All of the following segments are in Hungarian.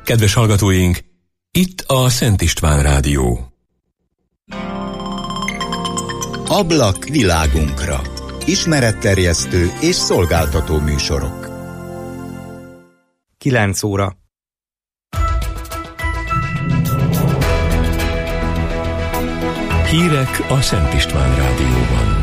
Kedves hallgatóink, itt a Szent István Rádió. Ablak világunkra. Ismeretterjesztő és szolgáltató műsorok. 9 óra. Hírek a Szent István Rádióban.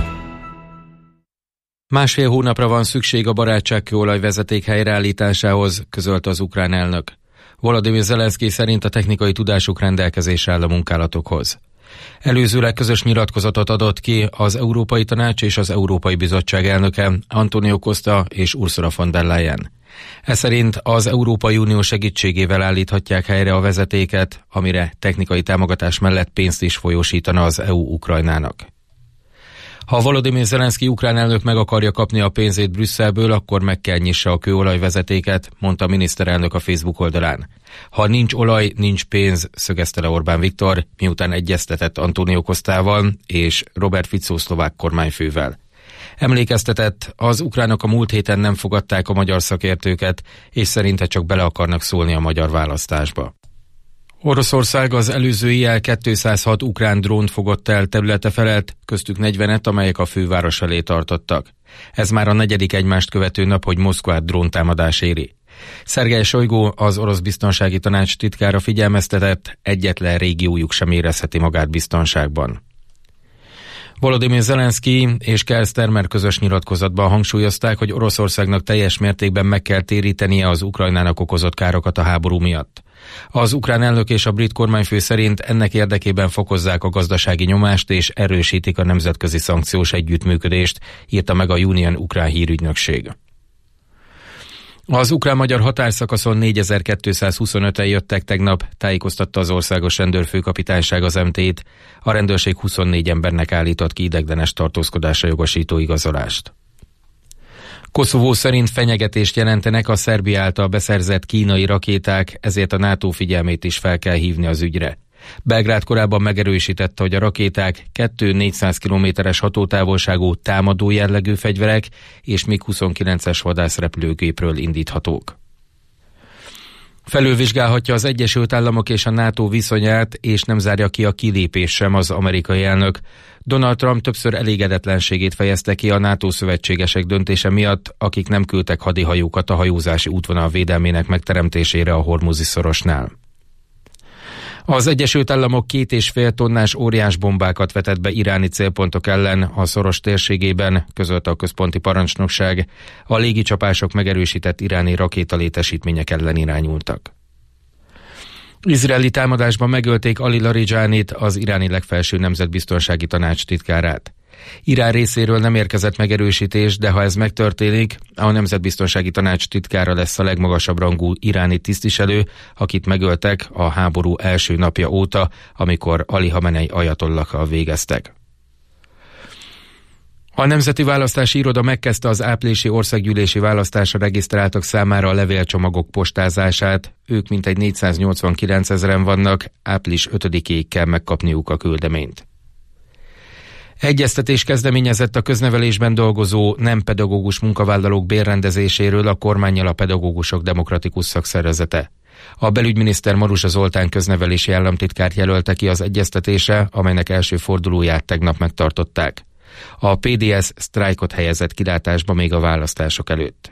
Másfél hónapra van szükség a barátságkőolaj vezeték helyreállításához, közölte az ukrán elnök. Volodymyr Zelenszky szerint a technikai tudásuk rendelkezésre áll a munkálatokhoz. Előzőleg közös nyilatkozatot adott ki az Európai Tanács és az Európai Bizottság elnöke, Antonio Costa és Ursula von der Leyen. Ez szerint az Európai Unió segítségével állíthatják helyre a vezetéket, amire technikai támogatás mellett pénzt is folyósítana az EU Ukrajnának. Ha Volodymyr Zelenszky ukrán elnök meg akarja kapni a pénzét Brüsszelből, akkor meg kell nyissa a kőolajvezetéket, mondta a miniszterelnök a Facebook oldalán. Ha nincs olaj, nincs pénz, szögezte le Orbán Viktor, miután egyeztetett Antonio Costával és Robert Fico szlovák kormányfővel. Emlékeztetett, az ukránok a múlt héten nem fogadták a magyar szakértőket, és szerinte csak bele akarnak szólni a magyar választásba. Oroszország az előző éjjel 206 ukrán drónt fogott el területe felett, köztük 40-et, amelyek a főváros elé tartottak. Ez már a negyedik egymást követő nap, hogy Moszkvát dróntámadás éri. Szergej Sojgu, az orosz biztonsági tanács titkára figyelmeztetett, egyetlen régiójuk sem érezheti magát biztonságban. Volodymyr Zelenszky és Keir Starmer közös nyilatkozatban hangsúlyozták, hogy Oroszországnak teljes mértékben meg kell térítenie az Ukrajnának okozott károkat a háború miatt. Az ukrán elnök és a brit kormányfő szerint ennek érdekében fokozzák a gazdasági nyomást és erősítik a nemzetközi szankciós együttműködést, írta meg a Union ukrán hírügynökség. Az ukrán-magyar határszakaszon 4225-en jöttek tegnap, tájékoztatta az országos rendőrfőkapitányság az MT-t. A rendőrség 24 embernek állított ki ideiglenes tartózkodásra jogosító igazolást. Koszovó szerint fenyegetést jelentenek a Szerbia által beszerzett kínai rakéták, ezért a NATO figyelmét is fel kell hívni az ügyre. Belgrád korábban megerősítette, hogy a rakéták 2-400 kilométeres hatótávolságú támadó jellegű fegyverek és MiG-29-es vadászrepülőgépről indíthatók. Felülvizsgálhatja az Egyesült Államok és a NATO viszonyát, és nem zárja ki a kilépés sem az amerikai elnök. Donald Trump többször elégedetlenségét fejezte ki a NATO szövetségesek döntése miatt, akik nem küldtek hadihajókat a hajózási útvonal védelmének megteremtésére a Hormuzi szorosnál. Az Egyesült Államok 2,5 tonnás óriásbombákat vetett be iráni célpontok ellen a Szoros térségében, közölte a központi parancsnokság. A légicsapások megerősített iráni rakétalétesítmények ellen irányultak. Izraeli támadásban megölték Ali Larijánit, az iráni legfelső nemzetbiztonsági tanács titkárát. Irán részéről nem érkezett megerősítés, de ha ez megtörténik, a Nemzetbiztonsági Tanács titkára lesz a legmagasabb rangú iráni tisztviselő, akit megöltek a háború első napja óta, amikor Ali Hamenei ajatollakkal végeztek. A Nemzeti Választási Iroda megkezdte az áprilisi országgyűlési választásra regisztráltak számára a levélcsomagok postázását. Ők mintegy 489 000-en vannak, április 5-ig kell megkapniuk a küldeményt. Egyeztetés kezdeményezett a köznevelésben dolgozó nem pedagógus munkavállalók bérrendezéséről a kormánnyal a Pedagógusok Demokratikus Szakszervezete. A belügyminiszter Maruzsa Zoltán köznevelési államtitkárt jelölte ki az egyeztetésre, amelynek első fordulóját tegnap megtartották. A PDS sztrájkot helyezett kilátásba még a választások előtt.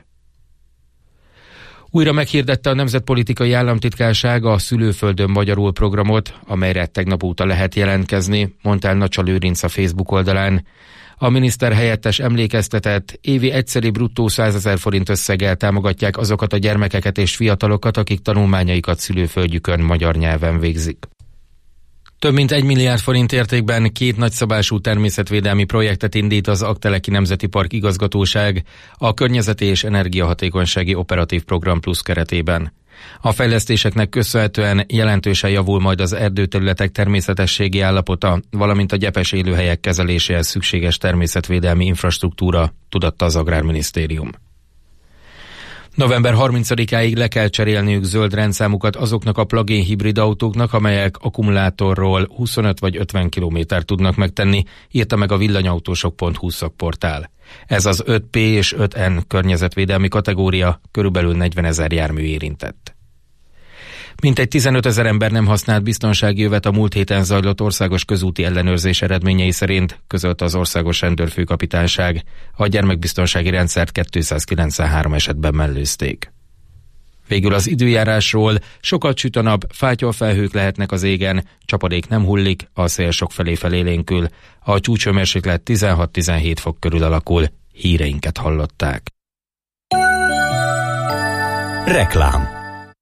Újra meghirdette a Nemzetpolitikai Államtitkárság a Szülőföldön magyarul programot, amelyre tegnap óta lehet jelentkezni, mondta el Nacsa Lőrinc a Facebook oldalán. A miniszter helyettes emlékeztetett, évi egyszeri bruttó 100 000 forint összeggel támogatják azokat a gyermekeket és fiatalokat, akik tanulmányaikat szülőföldjükön magyar nyelven végzik. Több mint 1 milliárd forint értékben 2 nagyszabású természetvédelmi projektet indít az Aggteleki Nemzeti Park igazgatóság a Környezeti és Energiahatékonysági Operatív Program Plusz keretében. A fejlesztéseknek köszönhetően jelentősen javul majd az erdőterületek természetességi állapota, valamint a gyepes élőhelyek kezeléséhez szükséges természetvédelmi infrastruktúra, tudatta az Agrárminisztérium. November 30-áig le kell cserélniük zöld rendszámukat azoknak a plug-in hibrid autóknak, amelyek akkumulátorról 25 vagy 50 kilométert tudnak megtenni, írta meg a villanyautósok.hu szakportál. Ez az 5P és 5N környezetvédelmi kategória, körülbelül 40 000 jármű érintett. Mintegy 15 000 ember nem használt biztonsági övet a múlt héten zajlott országos közúti ellenőrzés eredményei szerint, közölte az országos rendőrfőkapitányság. A gyermekbiztonsági rendszert 293 esetben mellőzték. Végül az időjárásról: sokat süt a nap, fátyolfelhők lehetnek az égen, csapadék nem hullik, a szél sokfelé felélénkül. A csúcshőmérséklet 16-17 fok körül alakul. Híreinket hallották. Reklám.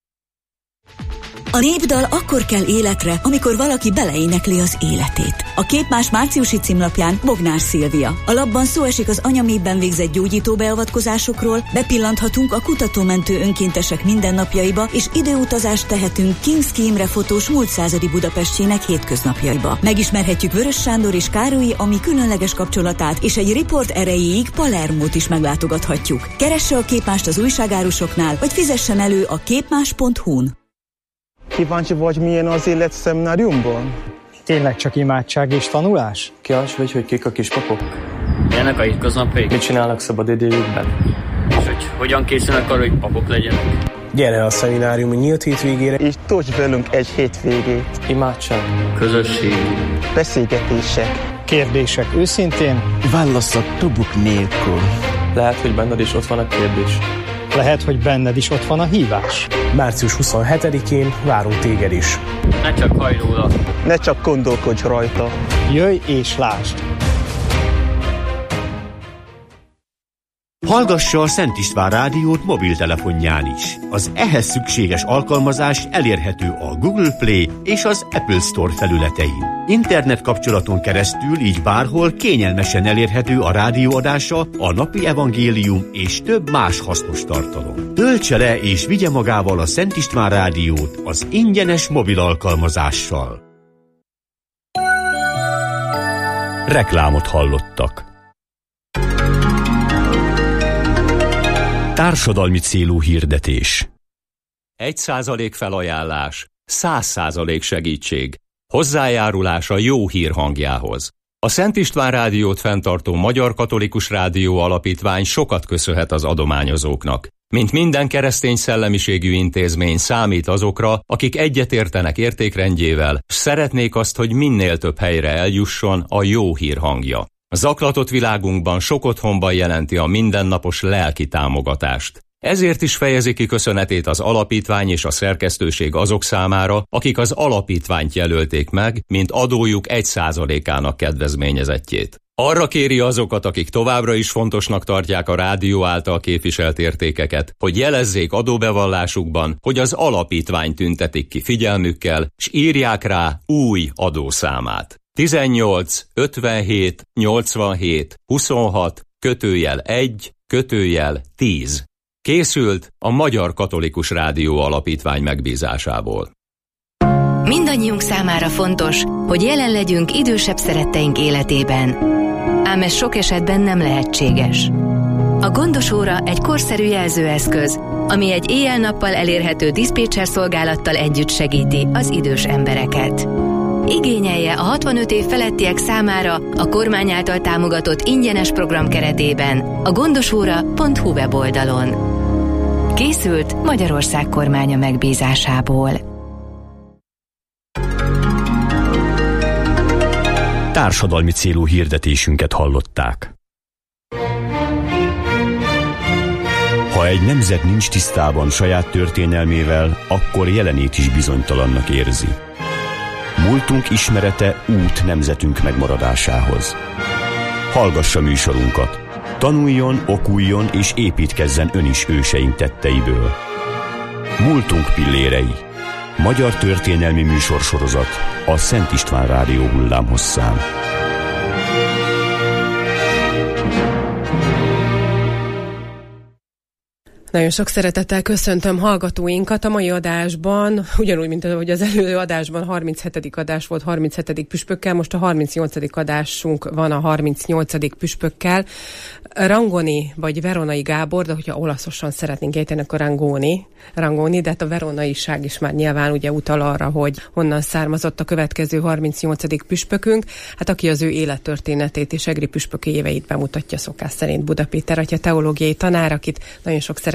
A népdal akkor kell életre, amikor valaki beleénekli az életét. A Képmás márciusi címlapján Bognár Szilvia. A lapban szó esik az anyaméhben végzett gyógyító beavatkozásokról, bepillanthatunk a kutatómentő önkéntesek mindennapjaiba, és időutazást tehetünk Kinszki Imre fotós múlt századi Budapestjének hétköznapjaiba. Megismerhetjük Vörös Sándor és Károlyi Ami különleges kapcsolatát, és egy riport erejéig Palermót is meglátogathatjuk. Keresse a Képmást az újságárusoknál, vagy fizessen elő a képmás.hu-n. Kíváncsi vagy, milyen az élet szemináriumban? Tényleg csak imádság és tanulás? Kíváncsi vagy, hogy kik a kispapok? Milyenek a hétköznapjaik? Mit csinálnak szabadidejükben? És hogy hogyan készülnek arra, hogy papok legyenek? Gyere a szemináriumi nyílt hétvégére, És tölts velünk egy hétvégét. Imádság. Közösség. Beszélgetések. Kérdések őszintén? válaszok tubuk nélkül. Lehet, hogy benned is ott van a kérdés. Lehet, hogy benned is ott van a hívás. Március 27-én várunk téged is. Ne csak hajj róla. Ne csak gondolkodj rajta. Jöjj és lásd! Hallgassa a Szent István Rádiót mobiltelefonján is. Az ehhez szükséges alkalmazás elérhető a Google Play és az Apple Store felületein. Internet kapcsolaton keresztül így bárhol kényelmesen elérhető a rádióadása, a napi evangélium és több más hasznos tartalom. Töltse le és vigye magával a Szent István Rádiót az ingyenes mobil alkalmazással. Reklámot hallottak. Társadalmi célú hirdetés. 1% felajánlás, 100% segítség. Hozzájárulás a jó hír hangjához. A Szent István Rádiót fenntartó Magyar Katolikus Rádió Alapítvány sokat köszönhet az adományozóknak. Mint minden keresztény szellemiségű intézmény, számít azokra, akik egyetértenek értékrendjével, s szeretnék azt, hogy minél több helyre eljusson a jó hír hangja. A zaklatott világunkban sok otthonban jelenti a mindennapos lelki támogatást. Ezért is fejezi ki köszönetét az alapítvány és a szerkesztőség azok számára, akik az alapítványt jelölték meg, mint adójuk 1%-ának kedvezményezettjét. Arra kéri azokat, akik továbbra is fontosnak tartják a rádió által képviselt értékeket, hogy jelezzék adóbevallásukban, hogy az alapítvány tüntetik ki figyelmükkel, s írják rá új adószámát. 18 57 87 26 /1 /10. Készült a Magyar Katolikus Rádió Alapítvány megbízásából. Mindannyiunk számára fontos, hogy jelen legyünk idősebb szeretteink életében. Ám ez sok esetben nem lehetséges. A Gondos óra egy korszerű jelzőeszköz, ami egy éjjel-nappal elérhető diszpécser szolgálattal együtt segíti az idős embereket. Igényelje a 65 év felettiek számára a kormány által támogatott ingyenes program keretében a gondosóra.hu weboldalon. Készült Magyarország kormánya megbízásából. Társadalmi célú hirdetésünket hallották. Ha egy nemzet nincs tisztában saját történelmével, akkor jelenét is bizonytalannak érzi. Múltunk ismerete út nemzetünk megmaradásához. Hallgassa műsorunkat. Tanuljon, okuljon és építkezzen ön is őseink tetteiből. Múltunk pillérei. Magyar történelmi műsorsorozat a Szent István Rádió hullámhosszán. Nagyon sok szeretettel köszöntöm hallgatóinkat a mai adásban, ugyanúgy, mint ahogy az előző adásban 37. adás volt 37. püspökkel, most a 38. adásunk van a 38. püspökkel. Rangoni, vagy Veronai Gábor, de hogyha olaszosan szeretnénk ejteni, akkor Rangoni, de hát a veronaiság is már nyilván ugye utal arra, hogy honnan származott a következő 38. püspökünk, hát aki az ő élettörténetét és egri püspöki éveit bemutatja szokás szerint Buda Péter atya teológiai tanár, akit nagyon sok szeretettel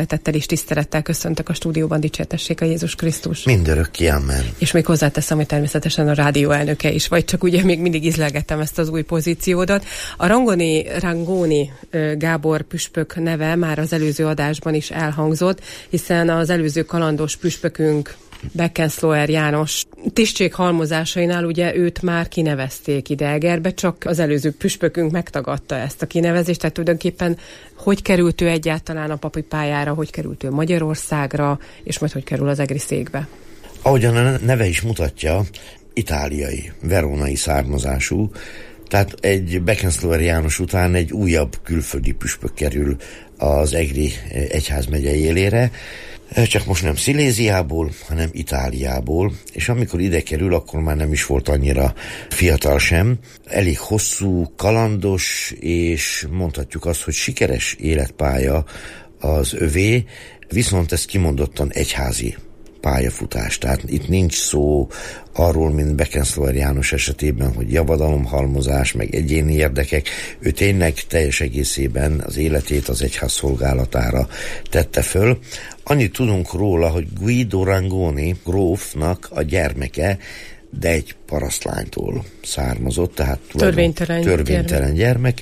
szeretettel és tisztelettel köszöntök a stúdióban, dicsértessék a Jézus Krisztus. Mindörökké, amen. És még hozzáteszem, hogy természetesen a rádió elnöke is vagy, csak ugye még mindig ízlelgettem ezt az új pozíciódat. A Rangoni Gábor püspök neve már az előző adásban is elhangzott, hiszen az előző kalandos püspökünk Beckenslauer János tisztség halmozásainál ugye őt már kinevezték ide Egerbe, csak az előző püspökünk megtagadta ezt a kinevezést, tehát tulajdonképpen hogy került ő egyáltalán a papi pályára, hogy került ő Magyarországra, és majd hogy kerül az egri székbe? Ahogyan a neve is mutatja, itáliai, verónai származású, tehát egy Beckenslauer János után egy újabb külföldi püspök kerül az egri egyházmegye élére, csak most nem Sziléziából, hanem Itáliából, és amikor ide kerül, akkor már nem is volt annyira fiatal sem. Elég hosszú, kalandos, és mondhatjuk azt, hogy sikeres életpálya az övé, viszont ez kimondottan egyházi pályafutás. Tehát itt nincs szó arról, mint Beckenslauer János esetében, hogy javadalomhalmozás, meg egyéni érdekek. Ő tényleg teljes egészében az életét az egyház szolgálatára tette föl. Annyit tudunk róla, hogy Guido Rangoni grófnak a gyermeke, de egy parasztlánytól származott, tehát törvénytelen gyermek.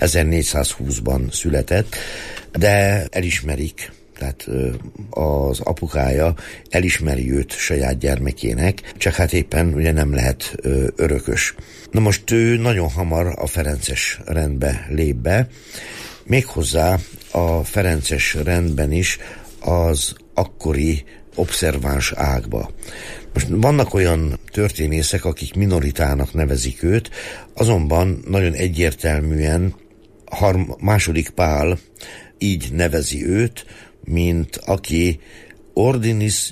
1420-ban született, de elismerik, tehát az apukája elismeri őt saját gyermekének, csak hát éppen ugye nem lehet örökös. Na most ő nagyon hamar a ferences rendbe lép be, méghozzá a ferences rendben is az akkori obszerváns ágba. Most vannak olyan történészek, akik minoritának nevezik őt, azonban nagyon egyértelműen második Pál így nevezi őt, mint aki ordinis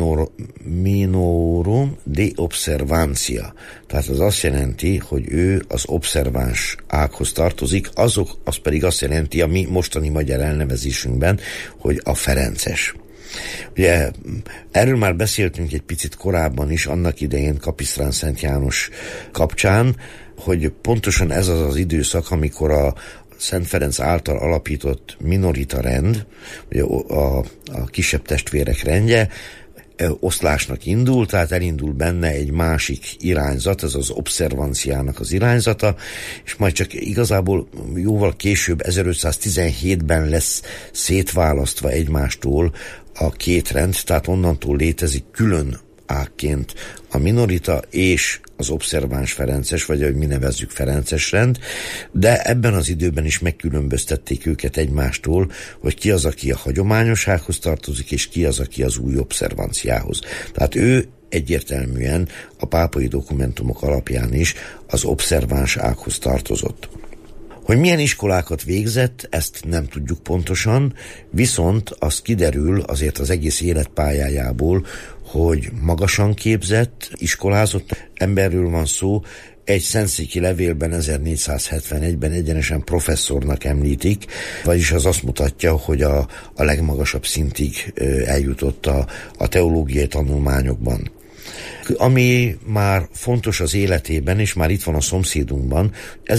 minorum de observancia. Tehát az azt jelenti, hogy ő az obszerváns ághoz tartozik, az pedig azt jelenti a mi mostani magyar elnevezésünkben, hogy a ferences. Ugye erről már beszéltünk egy picit korábban is, annak idején Kapisztrán Szent János kapcsán, hogy pontosan ez az az időszak, amikor a Szent Ferenc által alapított minorita rend, ugye a kisebb testvérek rendje, oszlásnak indul, tehát elindul benne egy másik irányzat, ez az obszervanciának az irányzata, és majd csak igazából jóval később, 1517-ben lesz szétválasztva egymástól a két rend, tehát onnantól létezik külön ágként a minorita és az obszerváns ferences, vagy ahogy mi nevezzük ferences rend, de ebben az időben is megkülönböztették őket egymástól, hogy ki az, aki a hagyományos ághoz tartozik, és ki az, aki az új obszervanciához. Tehát ő egyértelműen a pápai dokumentumok alapján is az obszerváns ághoz tartozott. Hogy milyen iskolákat végzett, ezt nem tudjuk pontosan, viszont az kiderül azért az egész életpályájából, hogy magasan képzett, iskolázott emberről van szó. Egy szentszéki levélben 1471-ben egyenesen professzornak említik, vagyis az azt mutatja, hogy a legmagasabb szintig eljutott a teológiai tanulmányokban. Ami már fontos az életében, és már itt van a szomszédunkban,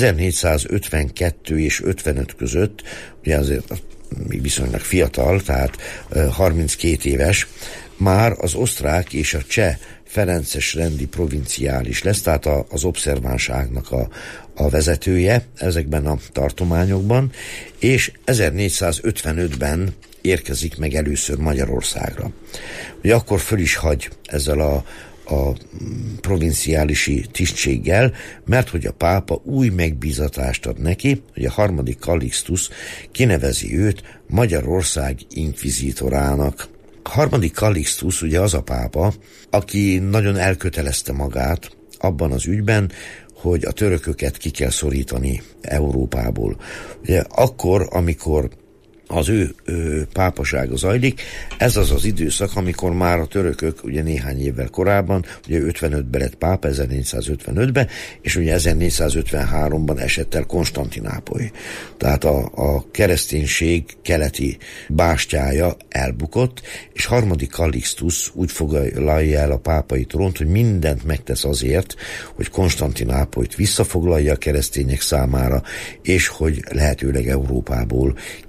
1452 és 55 között, ugye azért még viszonylag fiatal, tehát 32 éves, már az osztrák és a cseh ferences rendi provinciális lesz, tehát az obszerváns ágnak a vezetője ezekben a tartományokban, és 1455-ben érkezik meg először Magyarországra. Ugye akkor föl is hagy ezzel a provinciálisi tisztséggel, mert hogy a pápa új megbízatást ad neki, hogy a harmadik Kallixtus kinevezi őt Magyarország inkvizítorának. A harmadik Kallixtus ugye az a pápa, aki nagyon elkötelezte magát abban az ügyben, hogy a törököket ki kell szorítani Európából. Ugye akkor, amikor az ő pápasága zajlik, ez az az időszak, amikor már a törökök ugye néhány évvel korábban, ugye 55-ben lett pápa, 1455-ben, és ugye 1453-ban esett el Konstantinápoly. Tehát a kereszténység keleti bástyája elbukott, és harmadik Kallixtus úgy foglalja el a pápai trónt, hogy mindent megtesz azért, hogy Konstantinápolyt visszafoglalja a keresztények számára, és hogy lehetőleg Európából kiűzze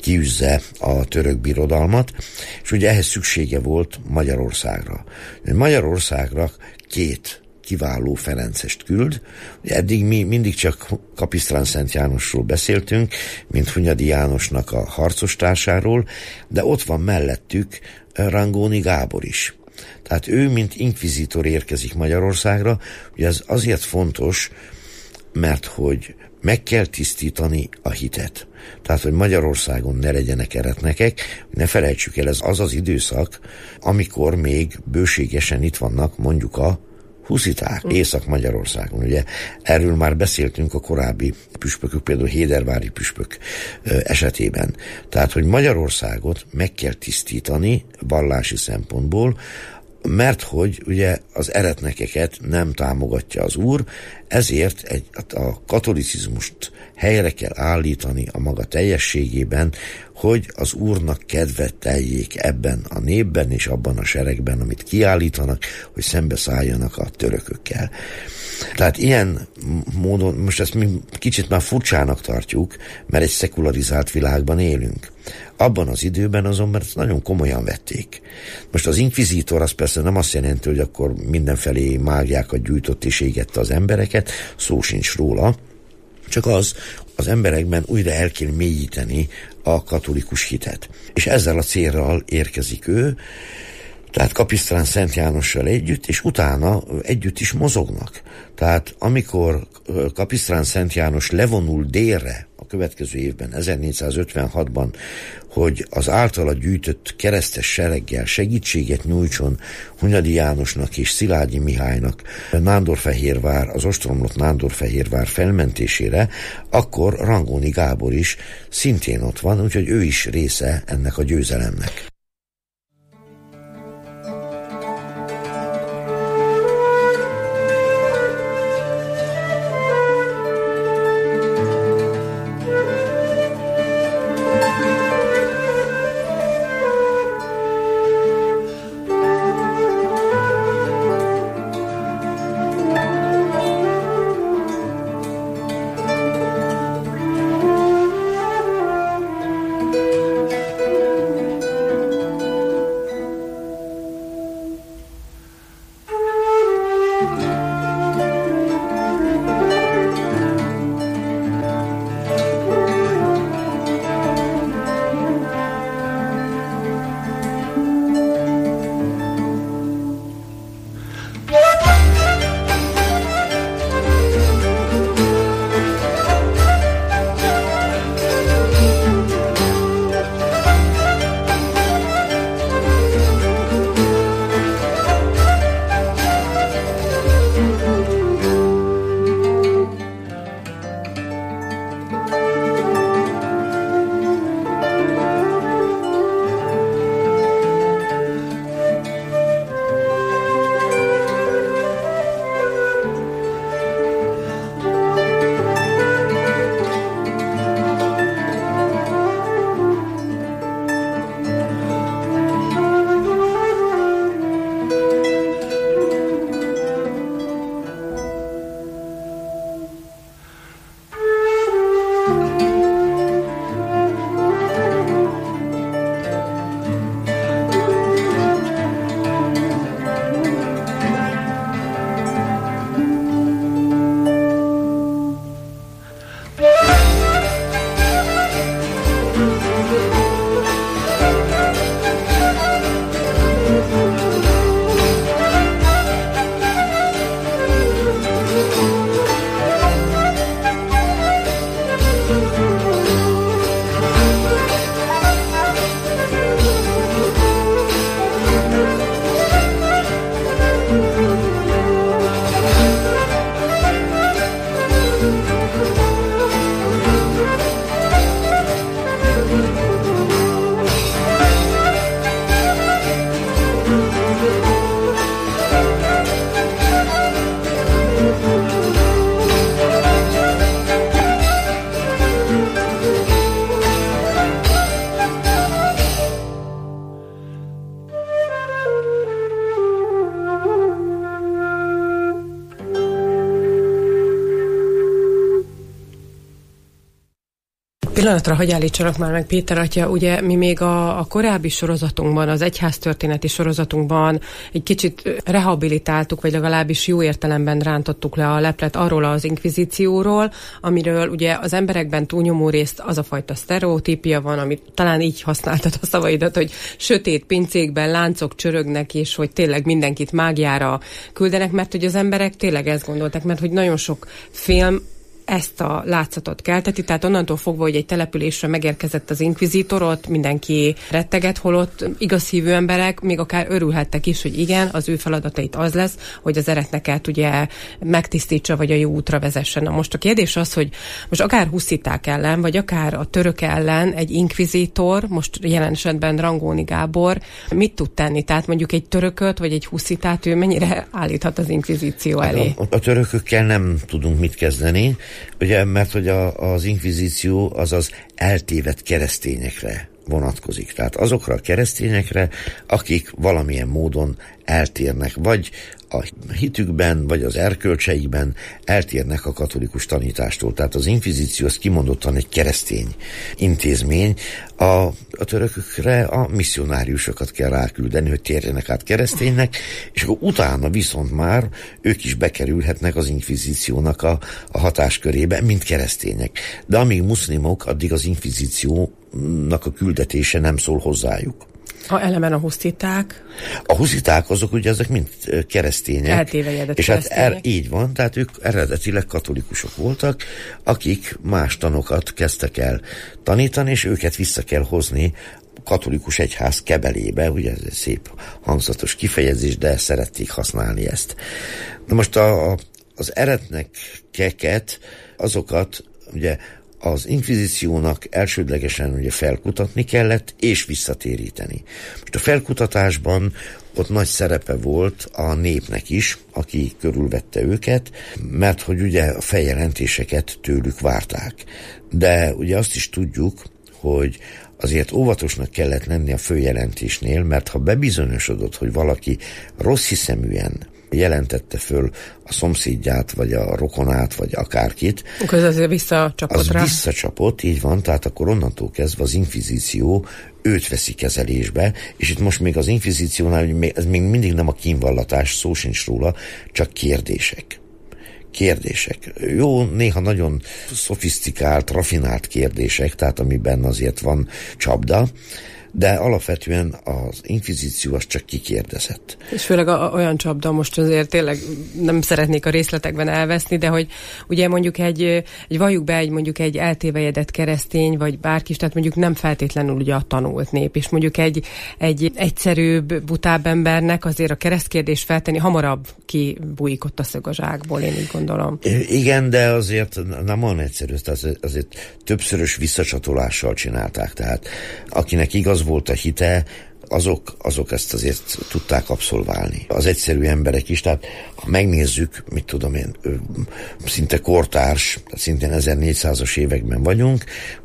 le a török birodalmat, és ugye ehhez szüksége volt Magyarországra. Magyarországra 2 kiváló ferencest küld. Eddig mi mindig csak Kapisztrán Szent Jánosról beszéltünk, mint Hunyadi Jánosnak a harcostársáról, de ott van mellettük Rangóni Gábor is. Tehát ő, mint inkvizitor érkezik Magyarországra, ugye ez azért fontos, mert hogy meg kell tisztítani a hitet. Tehát, hogy Magyarországon ne legyenek eretnekek, ne felejtsük el, ez az az időszak, amikor még bőségesen itt vannak mondjuk a husziták Észak-Magyarországon. Ugye erről már beszéltünk a korábbi püspökök, például Hédervári püspök esetében. Tehát, hogy Magyarországot meg kell tisztítani vallási szempontból, mert hogy ugye az eretnekeket nem támogatja az Úr, ezért a katolicizmust helyre kell állítani a maga teljességében, hogy az Úrnak kedvet teljék ebben a népben és abban a seregben, amit kiállítanak, hogy szembeszálljanak a törökökkel. Tehát ilyen módon, most ezt mi kicsit már furcsának tartjuk, mert egy szekularizált világban élünk. Abban az időben azonban ezt nagyon komolyan vették. Most az inkvizítor az persze nem azt jelenti, hogy akkor mindenfelé mágiákat gyújtott és égette az embereket, szó sincs róla, csak az emberekben újra el kell mélyíteni a katolikus hitet. És ezzel a célral érkezik ő, tehát Kapisztrán Szent Jánossal együtt, és utána együtt is mozognak. Tehát amikor Kapisztrán Szent János levonul délre a következő évben, 1456-ban, hogy az általa gyűjtött keresztes sereggel segítséget nyújtson Hunyadi Jánosnak és Szilágyi Mihálynak Nándorfehérvár, az ostromlott Nándorfehérvár felmentésére, akkor Rangóni Gábor is szintén ott van, úgyhogy ő is része ennek a győzelemnek. pillanatra hagyj állítsanak már meg, Péter atya, ugye mi még a korábbi sorozatunkban, az egyháztörténeti sorozatunkban egy kicsit rehabilitáltuk, vagy legalábbis jó értelemben rántottuk le a leplet arról az inkvizícióról, amiről ugye az emberekben túlnyomó részt az a fajta sztereotípia van, amit talán így használtad a szavaidat, hogy sötét pincékben láncok csörögnek, és hogy tényleg mindenkit mágiára küldenek, mert hogy az emberek tényleg ezt gondolták, mert hogy nagyon sok film ezt a látszatot kelteti, tehát onnantól fogva, hogy egy településre megérkezett az inkvizítorot, mindenki retteget, holott igaz hívő emberek még akár örülhettek is, hogy igen, az ő feladatait az lesz, hogy az eretneket ugye megtisztítsa, vagy a jó útra vezessen. Na most a kérdés az, hogy most akár husziták ellen, vagy akár a török ellen egy inkvizítor, most jelen esetben Rangóni Gábor mit tud tenni? Tehát mondjuk egy törököt, vagy egy huszitát ő mennyire állíthat az inkvizíció elé? A törökökkel nem tudunk mit kezdeni, ugye, mert hogy az inkvizíció az eltévedt keresztényekre vonatkozik. Tehát azokra a keresztényekre, akik valamilyen módon eltérnek, vagy a hitükben, vagy az erkölcseikben eltérnek a katolikus tanítástól. Tehát az inkvizíció az kimondottan egy keresztény intézmény. A törökökre a misszionáriusokat kell ráküldeni, hogy térjenek át kereszténynek, és akkor utána viszont már ők is bekerülhetnek az inkvizíciónak a hatáskörébe, mint keresztények. De amíg muszlimok, addig az inkvizíciónak a küldetése nem szól hozzájuk. A elemen a husziták. A husziták azok ugye ezek mind keresztények. Eltévejedett és keresztények. Hát így van, tehát ők eredetileg katolikusok voltak, akik más tanokat kezdtek el tanítani, és őket vissza kell hozni katolikus egyház kebelébe, ugye ez egy szép hangzatos kifejezés, de szerették használni ezt. Na most az eretnekeket, azokat ugye az inkvizíciónak elsődlegesen ugye felkutatni kellett, és visszatéríteni. Most a felkutatásban ott nagy szerepe volt a népnek is, aki körülvette őket, mert hogy ugye a feljelentéseket tőlük várták. De ugye azt is tudjuk, hogy azért óvatosnak kellett lenni a följelentésnél, mert ha bebizonyosodott, hogy valaki rossz hiszeműen jelentette föl a szomszédját, vagy a rokonát, vagy akárkit. Akkor ez azért visszacsapott rá. Visszacsapott, így van, tehát akkor onnantól kezdve az inkvizíció őt veszi kezelésbe, és itt most még az inkvizíciónál ez még mindig nem a kínvallatás, szó sincs róla, csak kérdések. Jó, néha nagyon szofisztikált, rafinált kérdések, tehát amiben azért van csapda, de alapvetően az inkvizíció az csak kikérdezett. És főleg olyan csapda, most azért tényleg nem szeretnék a részletekben elveszni, de hogy ugye mondjuk valljuk be mondjuk egy eltévejedett keresztény, vagy bárki is, tehát mondjuk nem feltétlenül ugye a tanult nép, és mondjuk egy egyszerűbb, butább embernek azért a keresztkérdést feltenni hamarabb kibújik ott a szög a zsákból, én így gondolom. Igen, de azért nem olyan egyszerű, tehát azért többszörös visszacsatolással csinálták, tehát akinek igaz volt a hite, azok ezt azért tudták abszolválni. Az egyszerű emberek is, tehát ha megnézzük, mit tudom én, szinte kortárs, szintén 1400-as években vagyunk,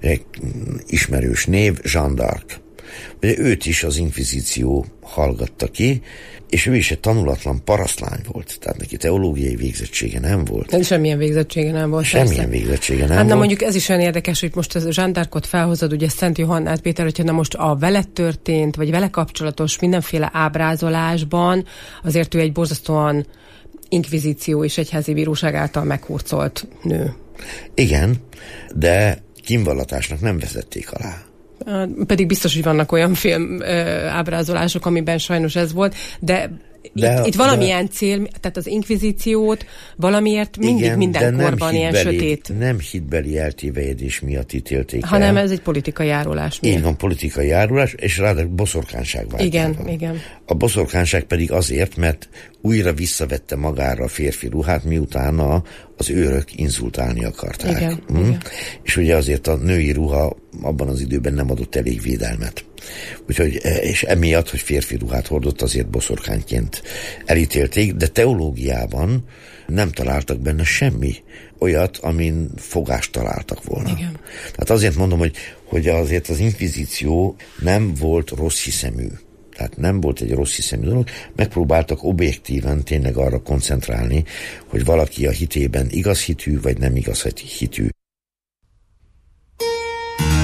ismerős név, Jeanne d'Arc. Ugye őt is az inkvizíció hallgatta ki, és ő is egy tanulatlan parasztlány volt, tehát neki teológiai végzettsége nem volt. Semmilyen végzettsége nem volt. Semmilyen végzettsége nem volt. Na mondjuk ez is olyan érdekes, hogy most a Jeanne d'Arcot felhozod, ugye Szent Johannát, Péter, hogyha na most a vele történt, vagy vele kapcsolatos mindenféle ábrázolásban, azért ő egy borzasztóan inkvizíció és egyházi bíróság által meghurcolt nő. Igen, de kínvallatásnak nem vezették alá. Pedig biztos, hogy vannak olyan film ábrázolások, amiben sajnos ez volt, de itt valamilyen cél, tehát az inkvizíciót valamiért mindig minden korban ilyen sötét. Nem hitbeli eltévejedés miatt ítélték el. Hanem ez egy politikai járulás. Így van, politikai járulás, és ráadásul boszorkányság vált. Igen. A boszorkányság pedig azért, mert újra visszavette magára a férfi ruhát, miután az őrök inzultálni akarták. Igen. És ugye azért a női ruha abban az időben nem adott elég védelmet. Úgyhogy, és emiatt, hogy férfi ruhát hordott, azért boszorkányként elítélték, de teológiában nem találtak benne semmi olyat, amin fogást találtak volna. Igen. Tehát azért mondom, hogy azért az inkvizíció nem volt rossz hiszemű. Tehát nem volt egy rossz hiszemű dolog, megpróbáltak objektíven tényleg arra koncentrálni, hogy valaki a hitében igaz hitű, vagy nem igaz hitű.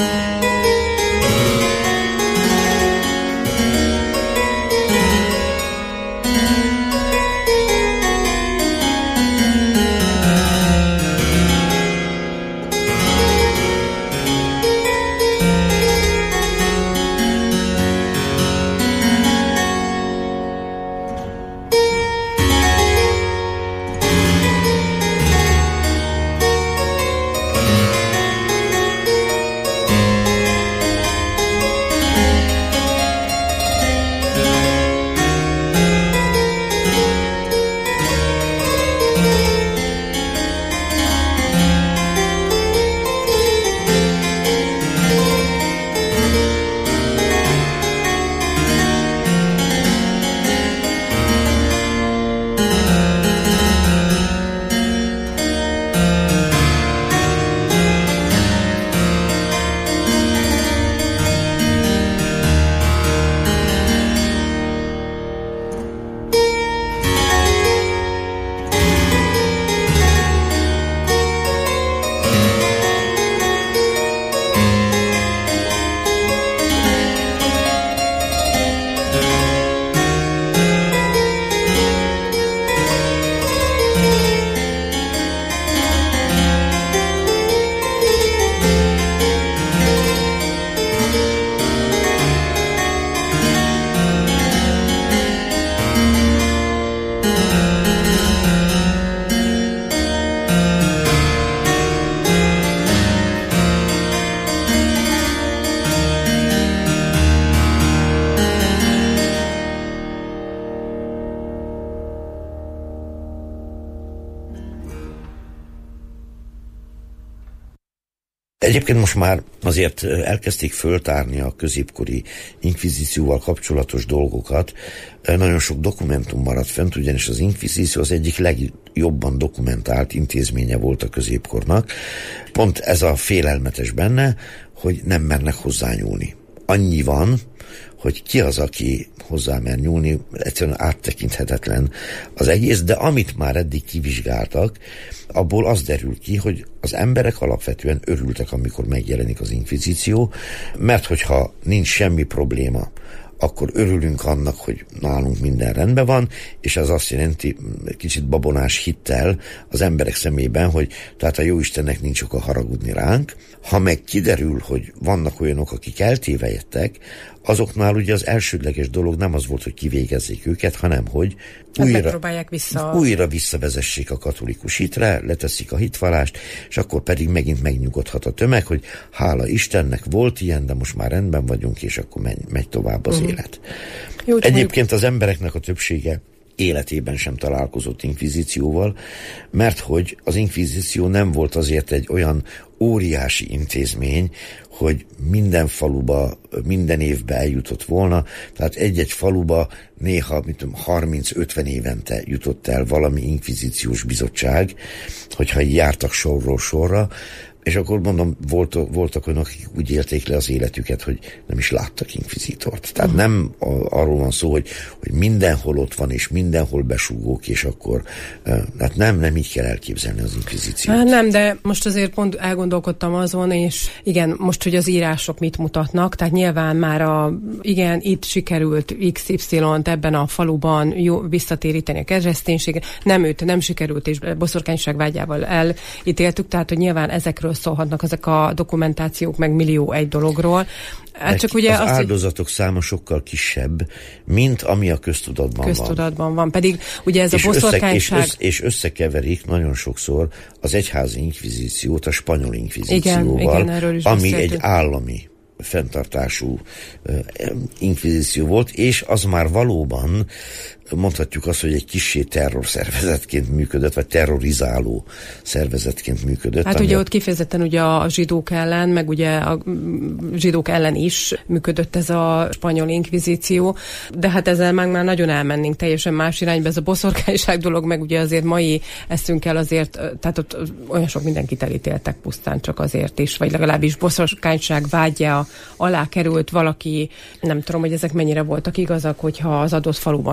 Egyébként most már azért elkezdték föltárni a középkori inkvizícióval kapcsolatos dolgokat. Nagyon sok dokumentum maradt fent, ugyanis az inkvizíció az egyik legjobban dokumentált intézménye volt a középkornak. Pont ez a félelmetes benne, hogy nem mernek hozzányúlni. Annyi van, hogy ki az, aki hozzá mer nyúlni, egyszerűen áttekinthetetlen az egész, de amit már eddig kivizsgáltak, abból az derül ki, hogy az emberek alapvetően örültek, amikor megjelenik az inkvizíció, mert hogyha nincs semmi probléma, akkor örülünk annak, hogy nálunk minden rendben van, és az azt jelenti kicsit babonás hittel az emberek szemében, hogy tehát a jóistennek nincs oka haragudni ránk. Ha meg kiderül, hogy vannak olyanok, akik eltévejettek, azoknál ugye az elsődleges dolog nem az volt, hogy kivégezzék őket, hanem hogy újra visszavezessék a katolikus hitre, leteszik a hitvallást, és akkor pedig megint megnyugodhat a tömeg, hogy hála Istennek volt ilyen, de most már rendben vagyunk, és akkor megy tovább az élet. Jó, egyébként az embereknek a többsége életében sem találkozott inkvizícióval, mert hogy az inkvizíció nem volt azért egy olyan óriási intézmény, hogy minden faluba, minden évben eljutott volna, tehát egy-egy faluba néha 30-50 évente jutott el valami inkvizíciós bizottság, hogyha jártak sorról sorra, és akkor mondom, voltak olyanok, akik úgy élték le az életüket, hogy nem is láttak inkvizítort. Tehát nem arról van szó, hogy mindenhol ott van, és mindenhol besúgók, és akkor hát nem így kell elképzelni az inkvizíciót. Hát nem, de most azért pont elgondolkodtam azon, és igen, most, hogy az írások mit mutatnak, tehát nyilván már itt sikerült XY-t ebben a faluban visszatéríteni a kereszténységet, nem sikerült, és boszorkányság vágyával elítéltük, tehát hogy nyilván ezekről szólhatnak ezek a dokumentációk, meg millió egy dologról. Hát csak ugye az áldozatok száma sokkal kisebb, mint ami a köztudatban van. Pedig ugye ez a boszorkányság... És összekeverik nagyon sokszor az egyházi inkvizíciót a spanyol inkvizícióval, ami egy állami fenntartású inkvizíció volt, és az már valóban mondhatjuk azt, hogy egy kissé terrorszervezetként működött, vagy terrorizáló szervezetként működött. Hát ugye ott kifejezetten ugye a zsidók ellen, meg ugye a zsidók ellen is működött ez a spanyol inkvizíció, de hát ezzel már nagyon elmennénk teljesen más irányba, ez a boszorkányság dolog, meg ugye azért mai eszünkkel azért, tehát ott olyan sok mindenkit elítéltek pusztán csak azért is, vagy legalábbis boszorkányság vágya alá került valaki, nem tudom, hogy ezek mennyire voltak igazak, hogyha az adott faluban szárazság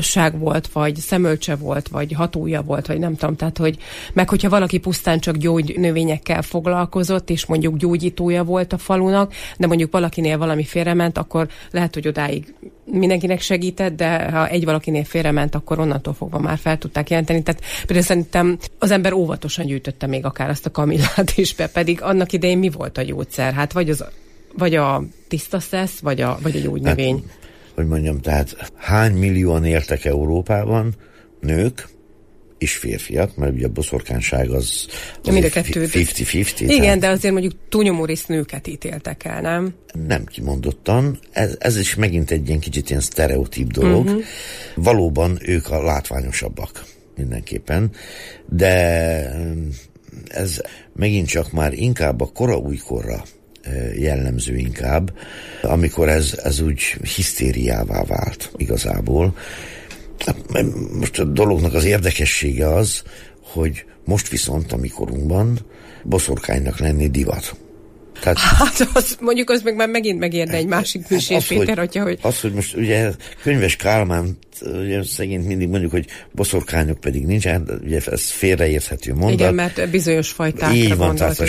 fasság volt, vagy szemölcse volt, vagy hatója volt, vagy nem tudom, tehát meg hogyha valaki pusztán csak gyógynövényekkel foglalkozott, és mondjuk gyógyítója volt a falunak, de mondjuk valakinél valami félrement, akkor lehet, hogy odáig mindenkinek segített, de ha egy valakinél félrement, akkor onnantól fogva már fel tudták jelenteni. Tehát például szerintem az ember óvatosan gyűjtötte még akár azt a kamillát is be, pedig annak idején mi volt a gyógyszer? Hát vagy a tiszta szesz, vagy a gyógynövény. Hát, hogy mondjam, tehát hány millióan éltek Európában, nők és férfiak, mert ugye a boszorkányság az 50-50. Igen, tehát... de azért mondjuk túlnyomó részt nőket ítéltek el, nem? Nem kimondottan. Ez is megint egy ilyen kicsit ilyen sztereotíp dolog. Valóban ők a látványosabbak mindenképpen, de ez megint csak már inkább a kora-újkorra jellemző inkább, amikor ez úgy hisztériává vált igazából. Most a dolognak az érdekessége az, hogy most viszont a mi korunkban boszorkánynak lenni divat. Tehát, hát mondjuk az meg már megint megérne egy másik műsor, Péter atya, hogy... Az, hogy most ugye Könyves Kálmán, ugye szegényt mindig mondjuk, hogy boszorkányok pedig nincsen, ugye ez félreérthető mondat. Igen, mert bizonyos fajtákra így van, tehát a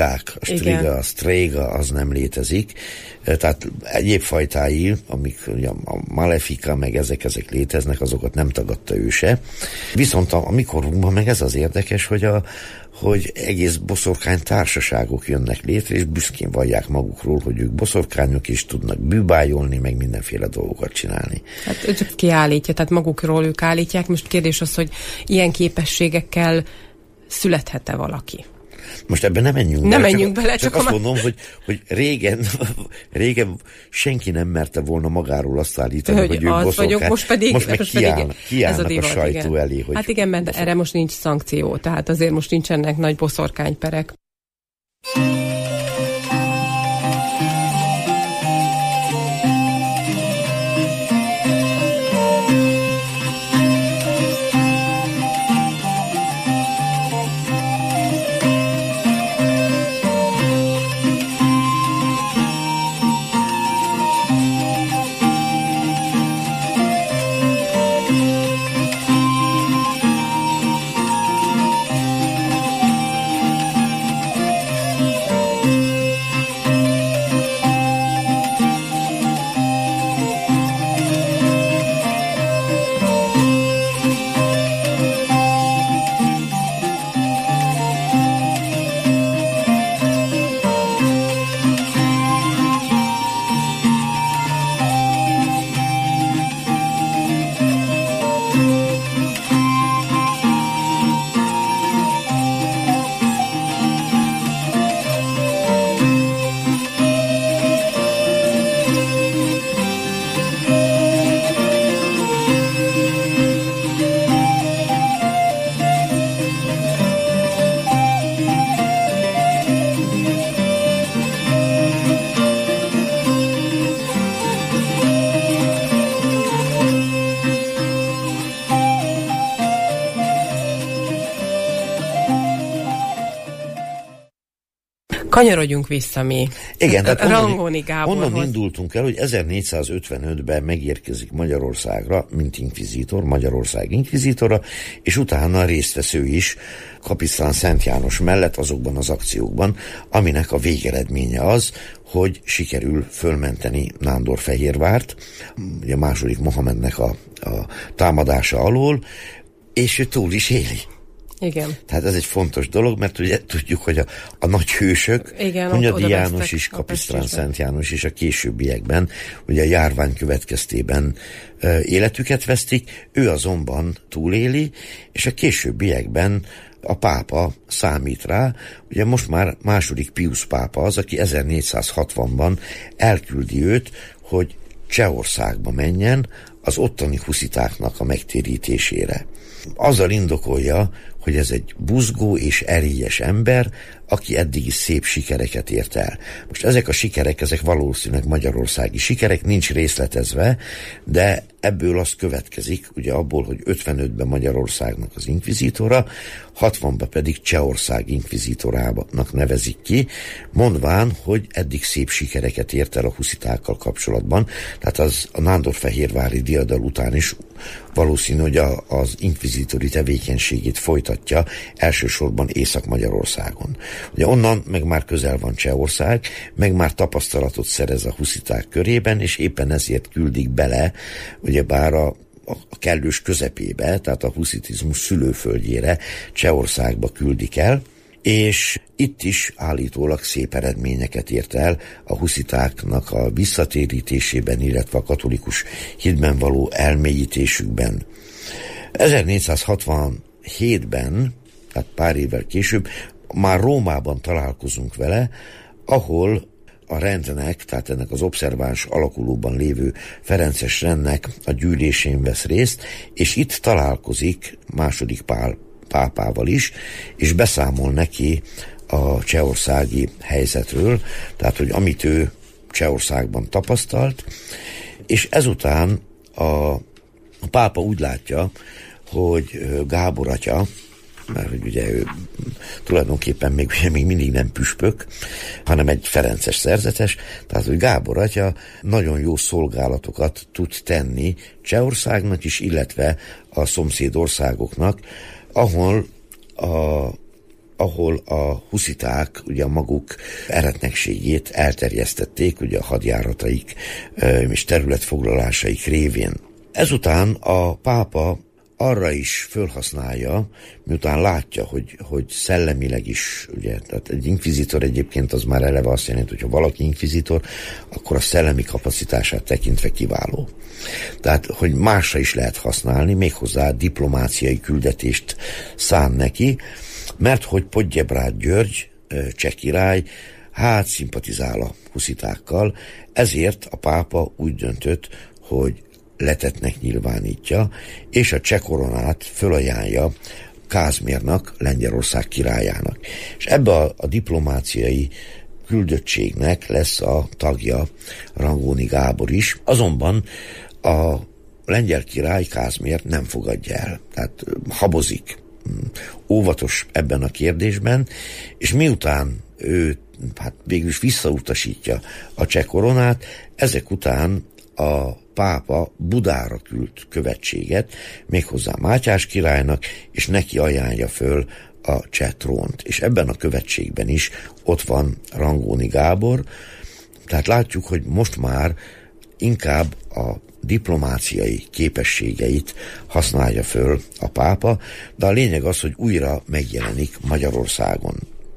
stréga, az nem létezik. Tehát egyéb fajtái, amik ugye a Malefika, meg ezek léteznek, azokat nem tagadta ő se. Viszont a mi korunkban meg ez az érdekes, hogy egész boszorkány társaságok jönnek létre, és büszkén vallják magukról, hogy ők boszorkányok is tudnak bűbájolni, meg mindenféle dolgokat csinálni. Hát csak kiállítja, tehát magukról ők állítják. Most kérdés az, hogy ilyen képességekkel születhet-e valaki? Most ebben nem menjünk bele. Csak azt mondom, hogy régen senki nem merte volna magáról azt állítani, hogy ők boszorkány. Most meg kiállnak a sajtó elé. Hogy hát igen, mert erre most nincs szankció, tehát azért most nincsenek nagy boszorkányperek. Kanyarodjunk vissza mi. Igen, Rangoni Gáborhoz. Onnan indultunk el, hogy 1455-ben megérkezik Magyarországra, mint inkvizítor, Magyarország inkvizítora, és utána résztvesző is Kapisztrán Szent János mellett azokban az akciókban, aminek a végeredménye az, hogy sikerül fölmenteni Nándorfehérvárt, ugye a második Mohamednek a támadása alól, és ő túl is éli. Igen. Tehát ez egy fontos dolog, mert ugye tudjuk, hogy a nagy hősök, Hunyadi János is, Kapisztrán Szent János is a későbbiekben, ugye a járvány következtében életüket vesztik, ő azonban túléli, és a későbbiekben a pápa számít rá, ugye most már második Piusz pápa az, aki 1460-ban elküldi őt, hogy Csehországba menjen az ottani huszitáknak a megtérítésére. Azzal indokolja, hogy ez egy buzgó és erélyes ember, aki eddig is szép sikereket ért el. Most ezek a sikerek, ezek valószínűleg magyarországi sikerek, nincs részletezve, de ebből az következik, ugye abból, hogy 55-ben Magyarországnak az inkvizítora, 60-ban pedig Csehország inkvizítorának nevezik ki, mondván, hogy eddig szép sikereket ért el a huszitákkal kapcsolatban, tehát az a nándorfehérvári diadal után is valószínű, hogy az inkvizitori tevékenységét folytatja elsősorban Észak-Magyarországon. Ugye onnan meg már közel van Csehország, meg már tapasztalatot szerez a husziták körében, és éppen ezért küldik bele, ugyebár a kellős közepébe, tehát a huszitizmus szülőföldjére, Csehországba küldik el, és itt is állítólag szép eredményeket ért el a huszitáknak a visszatérítésében, illetve a katolikus hitben való elmélyítésükben. 1467-ben, tehát pár évvel később, már Rómában találkozunk vele, ahol a rendnek, tehát ennek az obszerváns alakulóban lévő ferences rendnek a gyűlésén vesz részt, és itt találkozik második Pál pápával is, és beszámol neki a csehországi helyzetről, tehát, hogy amit ő Csehországban tapasztalt, és ezután a pápa úgy látja, hogy Gábor atya, mert hogy ugye ő tulajdonképpen még mindig nem püspök, hanem egy ferences szerzetes, tehát hogy Gábor atya nagyon jó szolgálatokat tud tenni Csehországnak is, illetve a szomszédországoknak, ahol a husziták ugye a maguk eretnekségét elterjesztették, ugye a hadjárataik és területfoglalásaik révén. Ezután a pápa arra is fölhasználja, miután látja, hogy szellemileg is, ugye, tehát egy inkvizitor egyébként az már eleve azt jelenti, hogy ha valaki inkvizitor, akkor a szellemi kapacitását tekintve kiváló. Tehát, hogy másra is lehet használni, méghozzá diplomáciai küldetést szán neki, mert hogy Podjebrád György, cseh király, szimpatizál a huszitákkal, ezért a pápa úgy döntött, hogy letettnek nyilvánítja, és a cseh koronát fölajánlja Kázmérnak, Lengyelország királyának. És ebbe a diplomáciai küldöttségnek lesz a tagja Rangóni Gábor is, azonban a lengyel király Kázmér nem fogadja el, tehát habozik, óvatos ebben a kérdésben, és miután ő végül is visszautasítja a cseh koronát, ezek után a pápa Budára küld követséget, méghozzá Mátyás királynak, és neki ajánlja föl a cseh trónt. És ebben a követségben is ott van Rangóni Gábor, tehát látjuk, hogy most már inkább a diplomáciai képességeit használja föl a pápa, de a lényeg az, hogy újra megjelenik Magyarországon.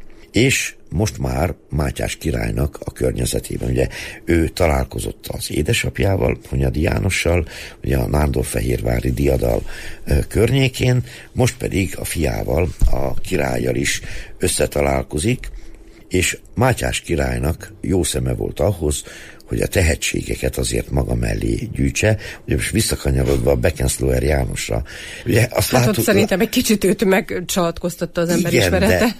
És most már Mátyás királynak a környezetében. Ugye ő találkozott az édesapjával, Hunyadi Jánossal, ugye a nándorfehérvári diadal környékén, most pedig a fiával, a királlyal is összetalálkozik, és Mátyás királynak jó szeme volt ahhoz, hogy a tehetségeket azért maga mellé gyűjtse. Ugye most visszakanyarodva a Beckensloer Jánosra. Ugye azt hát ott szerintem egy kicsit őt megcsalatkoztatta az ember ismerete.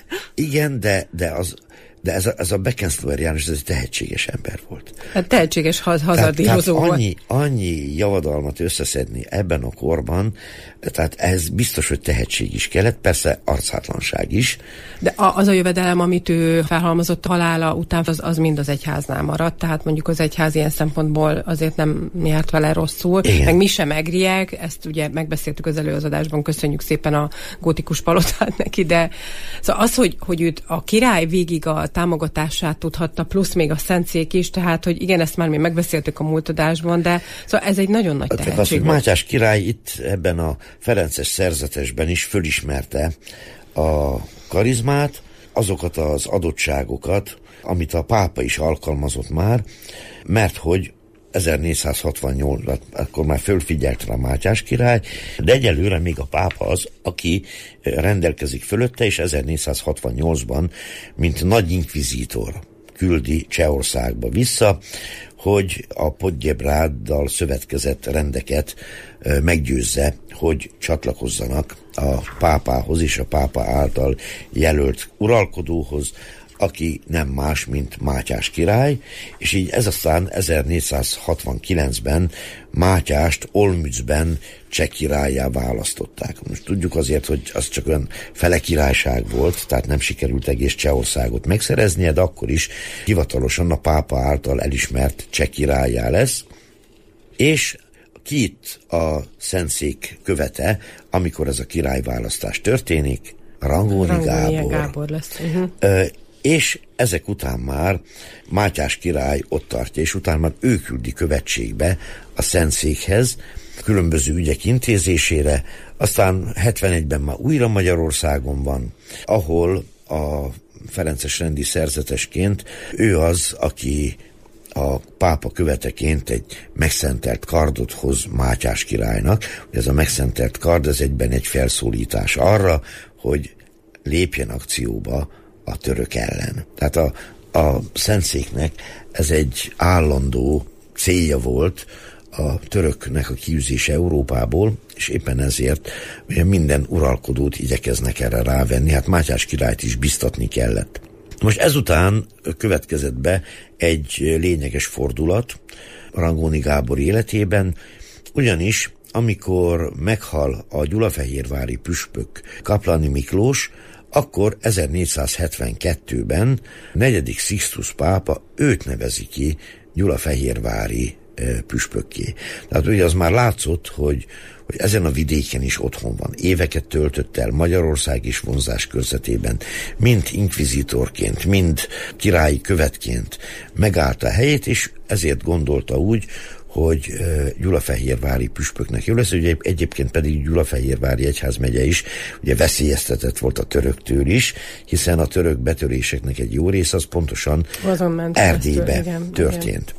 De ez a Beckensloer János, ez egy tehetséges ember volt. Hát tehetséges hazardírozó volt. Annyi javadalmat összeszedni ebben a korban, tehát ez biztos, hogy tehetség is kellett, persze arcátlanság is. De az a jövedelem, amit ő felhalmozott halála után, az mind az egyháznál maradt, tehát mondjuk az egyház ilyen szempontból azért nem járt vele rosszul, igen. Meg mi sem megriek, ezt ugye megbeszéltük az előadásban, köszönjük szépen a gótikus palotát neki, de szóval az, hogy őt a király végig a támogatását tudhatta, plusz még a szentszék is, tehát, hogy igen, ezt már mi megbeszéltük a múlt adásban, de szóval ez egy nagyon nagy tehetség. Az, hogy Mátyás király itt ebben a ferences szerzetesben is fölismerte a karizmát, azokat az adottságokat, amit a pápa is alkalmazott már, mert hogy 1468-ban akkor már fölfigyelt rá Mátyás király, de egyelőre még a pápa az, aki rendelkezik fölötte, és 1468-ban, mint nagy inkvizítor küldi Csehországba vissza, hogy a Podjebráddal szövetkezett rendeket meggyőzze, hogy csatlakozzanak a pápához és a pápa által jelölt uralkodóhoz, aki nem más, mint Mátyás király, és így ez aztán 1469-ben Mátyást Olmützben cseh királlyá választották. Most tudjuk azért, hogy az csak olyan fele királyság volt, tehát nem sikerült egész Csehországot megszereznie, de akkor is hivatalosan a pápa által elismert cseh királlyá lesz, és ki itt a Szentszék követe, amikor ez a királyválasztás történik? Rangóni Gábor lesz. És ezek után már Mátyás király ott tartja, és utána már ő küldi követségbe a Szentszékhez, különböző ügyek intézésére, aztán 71-ben már újra Magyarországon van, ahol a ferences rendi szerzetesként ő az, aki a pápa követeként egy megszentelt kardot hoz Mátyás királynak. Ez a megszentelt kard, ez egyben egy felszólítás arra, hogy lépjen akcióba a török ellen. Tehát a Szentszéknek ez egy állandó célja volt a töröknek a kiűzése Európából, és éppen ezért ugye minden uralkodót igyekeznek erre rávenni, hát Mátyás királyt is biztatni kellett. Most ezután következett be egy lényeges fordulat Rangóni Gábor életében, ugyanis amikor meghal a gyulafehérvári püspök Kaplani Miklós, akkor 1472-ben 4. Sixtus pápa őt nevezi ki gyulafehérvári püspökké. Tehát ugye az már látszott, hogy ezen a vidéken is otthon van. Éveket töltött el Magyarország és vonzás körzetében, mind inkvizitorként, mind királyi követként megállt a helyét, és ezért gondolta úgy, hogy gyulafehérvári püspöknek jó lesz, ugye egyébként pedig Gyulafehérvári egyházmegye is ugye veszélyeztetett volt a töröktől is, hiszen a török betöréseknek egy jó része az pontosan Erdélybe történt. Igen.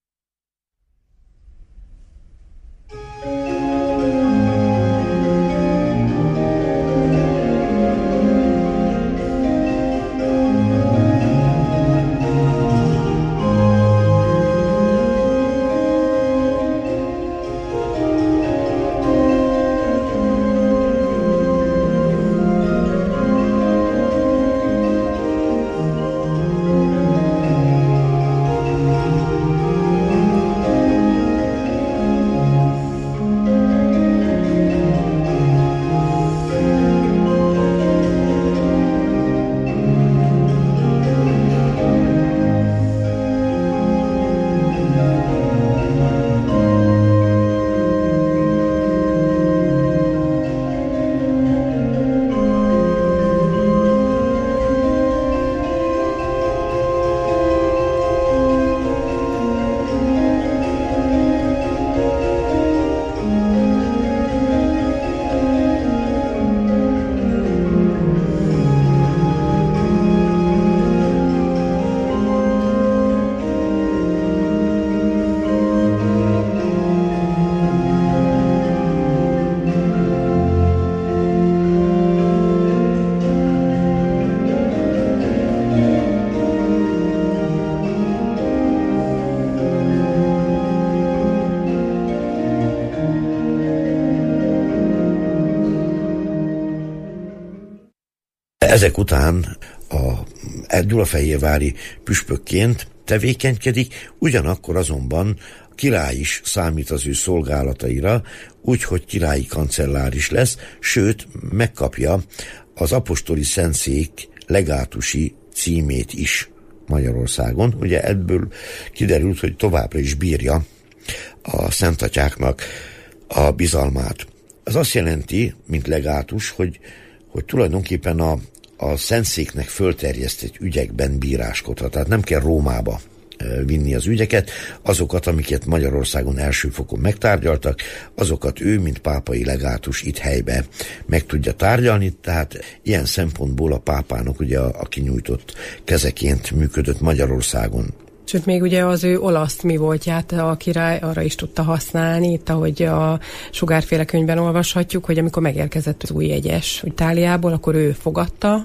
Ezek után a gyulafehérvári püspökként tevékenykedik, ugyanakkor azonban a király is számít az ő szolgálataira, úgyhogy királyi kancellár is lesz, sőt megkapja az apostoli szentszék legátusi címét is Magyarországon. Ugye ebből kiderült, hogy továbbra is bírja a szentatyáknak a bizalmát. Az azt jelenti, mint legátus, hogy tulajdonképpen a szentszéknek fölterjesztett ügyekben bíráskodhat. Tehát nem kell Rómába vinni az ügyeket, azokat, amiket Magyarországon első fokon megtárgyaltak, azokat ő, mint pápai legátus itt helybe meg tudja tárgyalni, tehát ilyen szempontból a pápának ugye a kinyújtott kezeként működött Magyarországon. Sőt, még ugye az ő olasz mi voltját a király arra is tudta használni, itt ahogy a Sugárféle könyvben olvashatjuk, hogy amikor megérkezett az új jegyes Itáliából, akkor ő fogadta,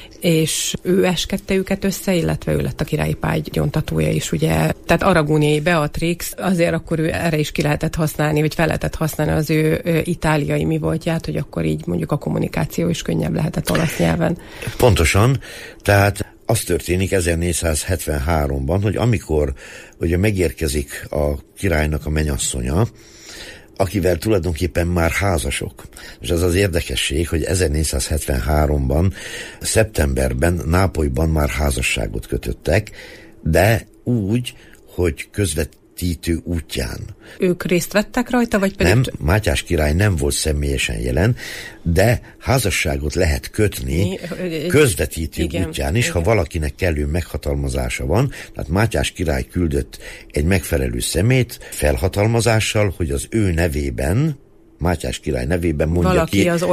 és ő eskette őket össze, illetve ő lett a királyi págy gyontatója is, ugye. Tehát Aragóniai Beatrix, azért akkor ő erre is ki lehetett használni, vagy fel lehetett használni az ő itáliai mi voltját, hogy akkor így mondjuk a kommunikáció is könnyebb lehetett olasz nyelven. Pontosan, tehát az történik 1473-ban, hogy amikor ugye megérkezik a királynak a mennyasszonya, akivel tulajdonképpen már házasok. És az az érdekesség, hogy 1473-ban, szeptemberben Nápolyban már házasságot kötöttek, de úgy, hogy közvetített közvetítő útján. Ők részt vettek rajta, vagy pedig... Nem, Mátyás király nem volt személyesen jelen, de házasságot lehet kötni közvetítő útján is, ha valakinek kellő meghatalmazása van. Tehát Mátyás király küldött egy megfelelő szemét felhatalmazással, hogy az ő nevében, Mátyás király nevében mondja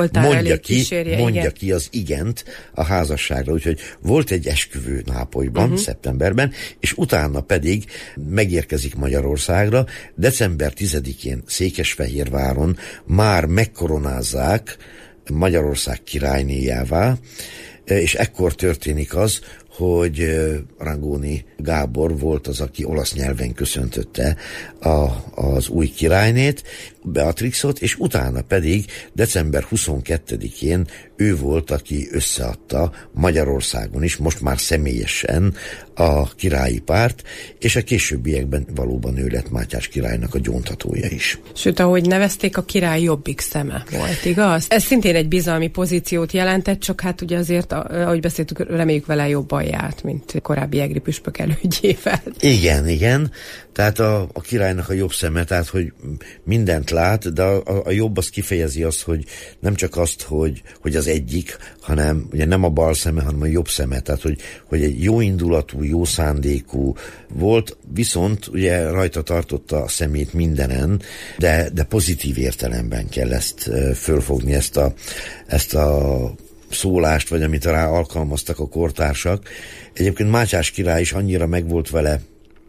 ki az igent a házasságra. Úgyhogy volt egy esküvő Nápolyban, szeptemberben, és utána pedig megérkezik Magyarországra. December 10-én Székesfehérváron már megkoronázzák Magyarország királynéjává, és ekkor történik az, hogy Rangoni Gábor volt az, aki olasz nyelven köszöntötte az új királynét, Beatrixot, és utána pedig december 22-én ő volt, aki összeadta Magyarországon is, most már személyesen a királyi párt, és a későbbiekben valóban ő lett Mátyás királynak a gyóntatója is. Sőt, ahogy nevezték, a király jobbik szeme volt, igaz? Ez szintén egy bizalmi pozíciót jelentett, csak hát ugye azért, ahogy beszéltük, reméljük vele jobban járt, mint korábbi egri püspök elődjével. Igen. Tehát a királynak a jobb szeme, tehát hogy mindent lát, de a jobb az kifejezi azt, hogy nem csak azt, hogy az egyik, hanem ugye nem a bal szeme, hanem a jobb szeme, tehát hogy egy jó indulatú, jó szándékú volt, viszont ugye rajta tartotta a szemét mindenen, de pozitív értelemben kell ezt fölfogni, ezt a szólást, vagy amit rá alkalmaztak a kortársak. Egyébként Mátyás király is annyira meg volt vele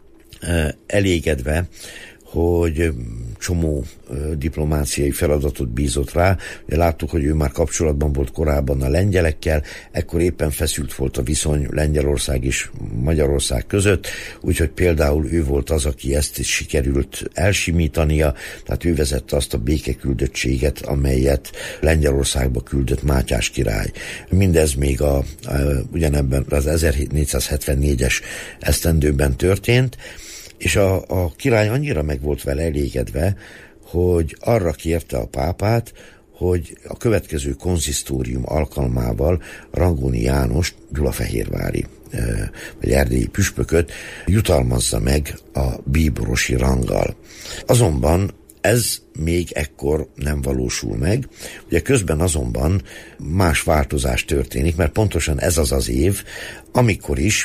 elégedve, hogy csomó diplomáciai feladatot bízott rá. Ugye láttuk, hogy ő már kapcsolatban volt korábban a lengyelekkel, ekkor éppen feszült volt a viszony Lengyelország és Magyarország között, úgyhogy például ő volt az, aki ezt is sikerült elsimítania, tehát ő vezette azt a békeküldöttséget, amelyet Lengyelországba küldött Mátyás király. Mindez még ugyanebben az 1474-es esztendőben történt, és a király annyira meg volt vele elégedve, hogy arra kérte a pápát, hogy a következő konzisztórium alkalmával Rangoni Jánost, gyulafehérvári vagy erdélyi püspököt jutalmazza meg a bíborosi ranggal. Azonban ez még ekkor nem valósul meg. Ugye közben azonban más változás történik, mert pontosan ez az év, amikor is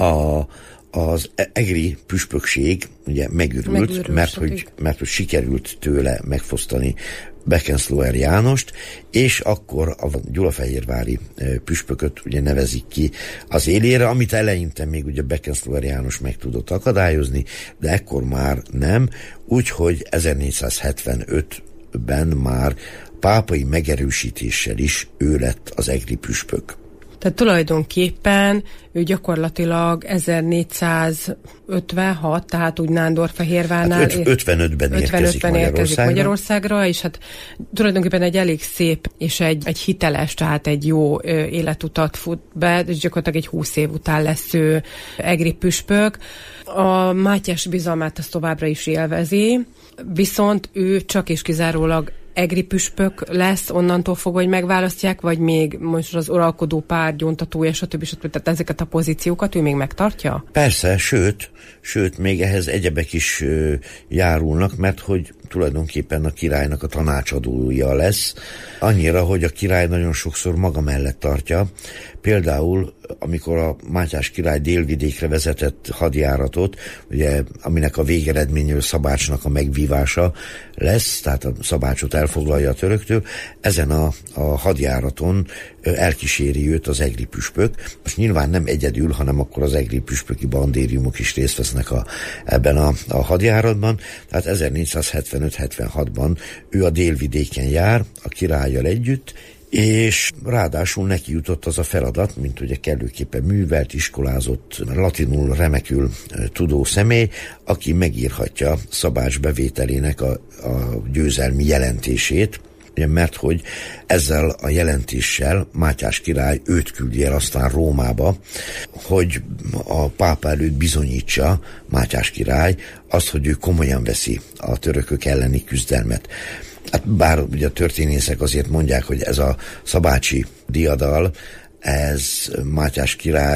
az egri püspökség ugye megürült, mert hogy sikerült tőle megfosztani Beckensloher Jánost, és akkor a gyulafehérvári püspököt ugye nevezik ki az élére, amit eleinte még ugye Beckensloher János meg tudott akadályozni, de ekkor már nem, úgyhogy 1475-ben már pápai megerősítéssel is ő lett az egri püspök. Tehát tulajdonképpen ő gyakorlatilag 1456, tehát úgy Nándorfehérvárnál... Hát 55-ben érkezik Magyarországra, és hát tulajdonképpen egy elég szép és egy hiteles, tehát egy jó életutat fut be, és gyakorlatilag egy 20 év után lesz ő egri püspök. A Mátyás bizalmát azt továbbra is élvezi, viszont ő csak és kizárólag egri püspök lesz, onnantól fogva, hogy megválasztják, vagy még most az uralkodó pár gyóntatója, stb. Tehát ezeket a pozíciókat ő még megtartja? Persze, sőt, még ehhez egyebek is járulnak, mert hogy tulajdonképpen a királynak a tanácsadója lesz, annyira, hogy a király nagyon sokszor maga mellett tartja. Például, amikor a Mátyás király délvidékre vezetett hadjáratot, ugye, aminek a végeredményű Szabácsnak a megvívása lesz, tehát a Szabácsot elfoglalja a töröktől, ezen a hadjáraton elkíséri őt az egri püspök. Most nyilván nem egyedül, hanem akkor az egri püspöki bandériumok is részt vesznek ebben a hadjáratban. Tehát 1475-76-ban ő a délvidéken jár, a királlyal együtt, és ráadásul neki jutott az a feladat, mint ugye kellőképpen művelt, iskolázott, latinul remekül tudó személy, aki megírhatja Szabács bevételének a győzelmi jelentését, mert hogy ezzel a jelentéssel Mátyás király őt küldi el aztán Rómába, hogy a pápa előtt bizonyítsa Mátyás király azt, hogy ő komolyan veszi a törökök elleni küzdelmet. Hát bár ugye a történészek azért mondják, hogy ez a szabácsi diadal, ez Mátyás király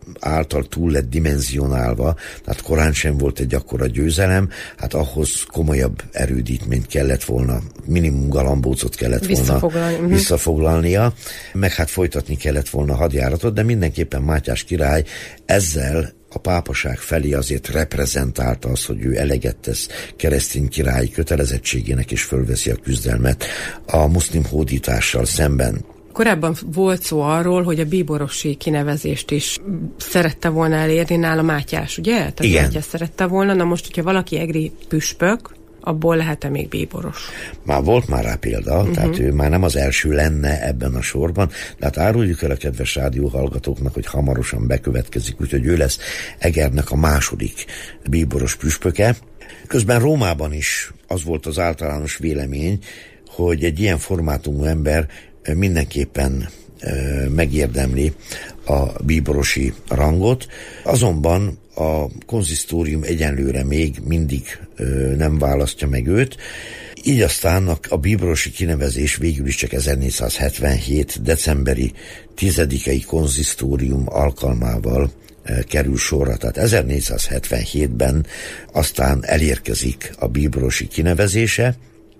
által túl lett dimenzionálva, tehát korán sem volt egy akkora győzelem, hát ahhoz komolyabb erődítményt kellett volna, minimum galambócot kellett volna visszafoglalnia, meg hát folytatni kellett volna a hadjáratot, de mindenképpen Mátyás király ezzel a pápaság felé azért reprezentálta az, hogy ő eleget tesz keresztény királyi kötelezettségének, és fölveszi a küzdelmet a muszlim hódítással szemben. Korábban volt szó arról, hogy a bíborosi kinevezést is szerette volna elérni nála Mátyás, ugye? Tehát igen. Mátyás szerette volna, na most, hogyha valaki egri püspök, abból lehet-e még bíboros? Már volt már rá példa, tehát ő már nem az első lenne ebben a sorban, de hát áruljuk el a kedves rádióhallgatóknak, hogy hamarosan bekövetkezik, úgyhogy ő lesz Egernek a második bíboros püspöke. Közben Rómában is az volt az általános vélemény, hogy egy ilyen formátumú ember mindenképpen megérdemli a bíborosi rangot, azonban a konzisztórium egyenlőre még mindig nem választja meg őt, így aztán a bíborosi kinevezés végül is csak 1477. decemberi 10-i konzisztórium alkalmával kerül sorra, tehát 1477-ben aztán elérkezik a bíborosi kinevezése,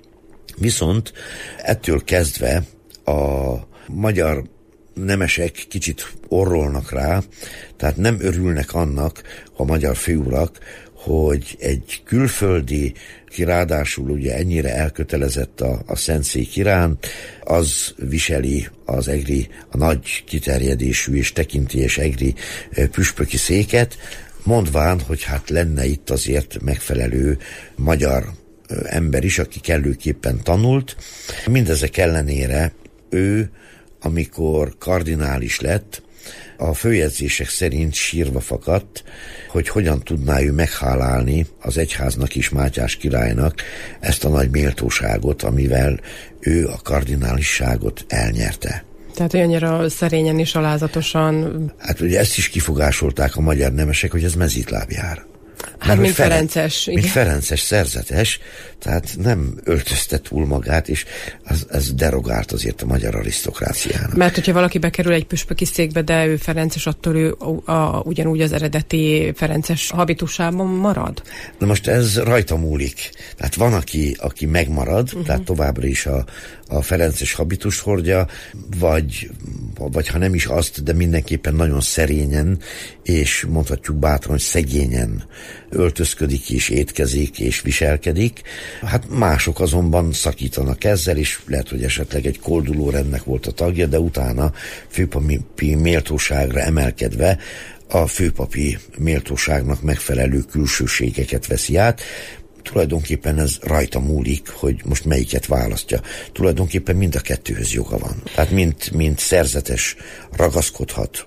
viszont ettől kezdve a magyar nemesek kicsit orrolnak rá, tehát nem örülnek annak a magyar főurak, hogy egy külföldi, ki ráadásul ugye ennyire elkötelezett a szentszék iránt, az viseli az egri, a nagy kiterjedésű és tekintélyes egri püspöki széket, mondván, hogy hát lenne itt azért megfelelő magyar ember is, aki kellőképpen tanult. Mindezek ellenére ő, amikor kardinális lett, a főjegyzések szerint sírva fakadt, hogy hogyan tudná ő meghálálni az egyháznak és Mátyás királynak ezt a nagy méltóságot, amivel ő a kardinálisságot elnyerte. Tehát olyannyira szerényen és alázatosan... Hát ugye ezt is kifogásolták a magyar nemesek, hogy ez mezítlábjár. Hát, mint Ferences. Mint Ferences szerzetes, tehát nem öltözte túl magát, és ez derogált azért a magyar arisztokráciának. Mert hogyha valaki bekerül egy püspöki székbe, de ő Ferences, attól ő ugyanúgy az eredeti Ferences habitusában marad? Na most ez rajta múlik. Tehát van, aki megmarad, tehát továbbra is a Ferences habitus hordja, vagy ha nem is azt, de mindenképpen nagyon szerényen, és mondhatjuk bátran, hogy szegényen öltözködik és étkezik és viselkedik. Hát mások azonban szakítanak ezzel, és lehet, hogy esetleg egy kolduló rendnek volt a tagja, de utána főpapi méltóságra emelkedve a főpapi méltóságnak megfelelő külsőségeket veszi át. Tulajdonképpen ez rajta múlik, hogy most melyiket választja. Tulajdonképpen mind a kettőhöz joga van. Tehát mint szerzetes ragaszkodhat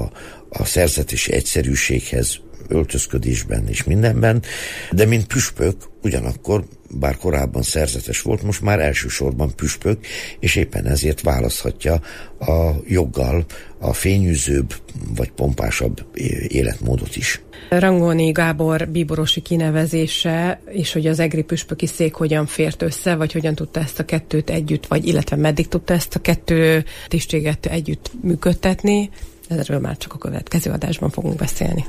a szerzetesi egyszerűséghez, öltözködésben és mindenben, de mint püspök ugyanakkor, bár korábban szerzetes volt, most már elsősorban püspök, és éppen ezért választhatja a joggal a fényűzőbb vagy pompásabb életmódot is. Rangoni Gábor bíborosi kinevezése, és hogy az egri püspöki szék hogyan fért össze, vagy hogyan tudta ezt a kettőt együtt, vagy illetve meddig tudta ezt a kettő tisztséget együtt működtetni, erről már csak a következő adásban fogunk beszélni.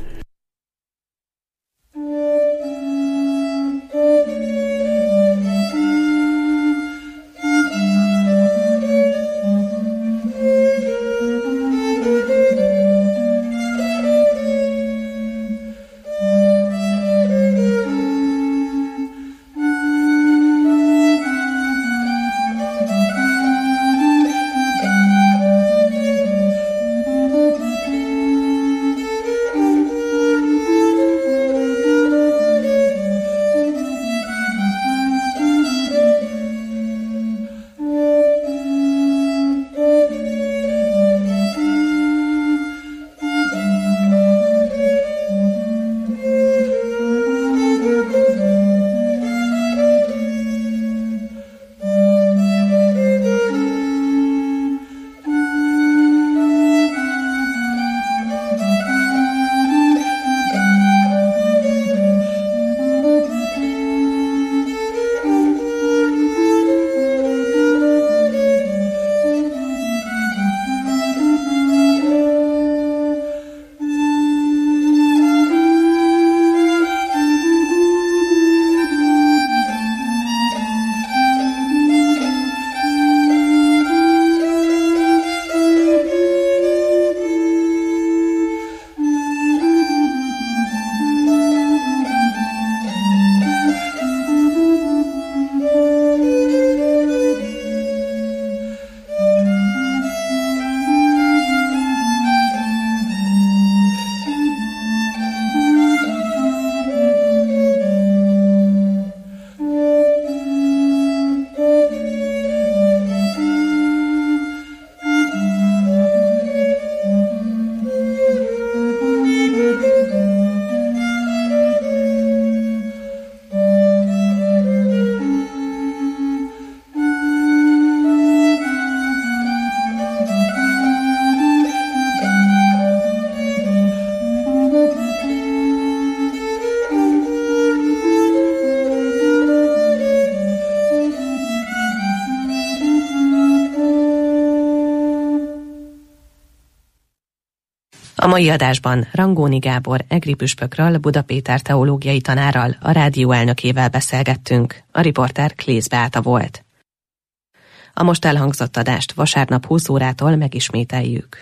mai adásban Rangóni Gábor egri püspökről, Buda Péter teológiai tanárral, a rádió elnökével beszélgettünk. A riporter Klész Beáta volt. A most elhangzott adást vasárnap 20 órától megismételjük.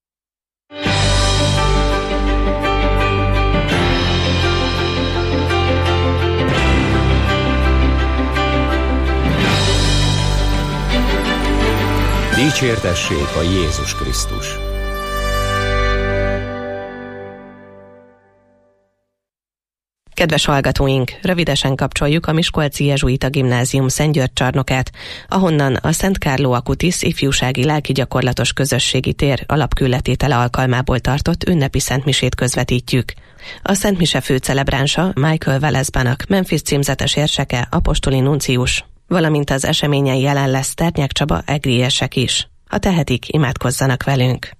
Dicsértessék a Jézus Krisztus! Kedves hallgatóink, rövidesen kapcsoljuk a Miskolci Jezsuita Gimnázium Szent György csarnokát, ahonnan a Szent Carlo Acutis ifjúsági lelkigyakorlatos közösségi tér alapkőletétele alkalmából tartott ünnepi szentmisét közvetítjük. A szentmise főcelebránsa Michael Velezbanak, Memphis címzetes érseke, apostoli nuncius, valamint az eseményen jelen lesz Ternyák Csaba egri érsek is. Ha tehetik, imádkozzanak velünk!